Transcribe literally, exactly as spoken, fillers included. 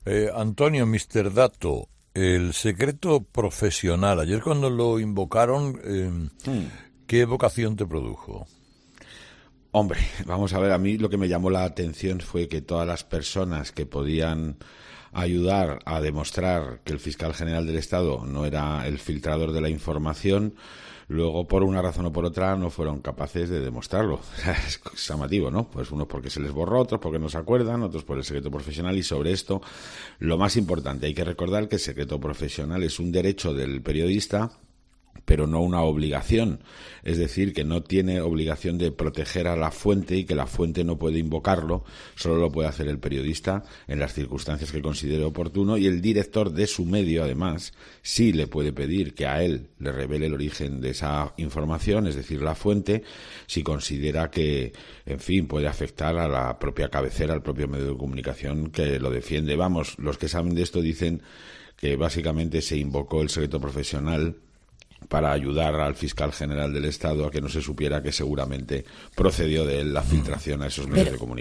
Eh, Antonio, mister Dato, el secreto profesional. Ayer cuando lo invocaron, eh, hmm. ¿qué evocación te produjo? Hombre, vamos a ver, a mí lo que me llamó la atención fue que todas las personas que podían ayudar a demostrar que el fiscal general del Estado no era el filtrador de la información, luego por una razón o por otra no fueron capaces de demostrarlo. Es llamativo, ¿no? Pues unos porque se les borró, otros porque no se acuerdan, otros por el secreto profesional. Y sobre esto, lo más importante, hay que recordar que el secreto profesional es un derecho del periodista, pero no una obligación, es decir, que no tiene obligación de proteger a la fuente y que la fuente no puede invocarlo, solo lo puede hacer el periodista en las circunstancias que considere oportuno, y el director de su medio, además, sí le puede pedir que a él le revele el origen de esa información, es decir, la fuente, si considera que, en fin, puede afectar a la propia cabecera, al propio medio de comunicación que lo defiende. Vamos, los que saben de esto dicen que básicamente se invocó el secreto profesional para ayudar al fiscal general del Estado a que no se supiera que seguramente procedió de él la filtración a esos medios Pero... de comunicación.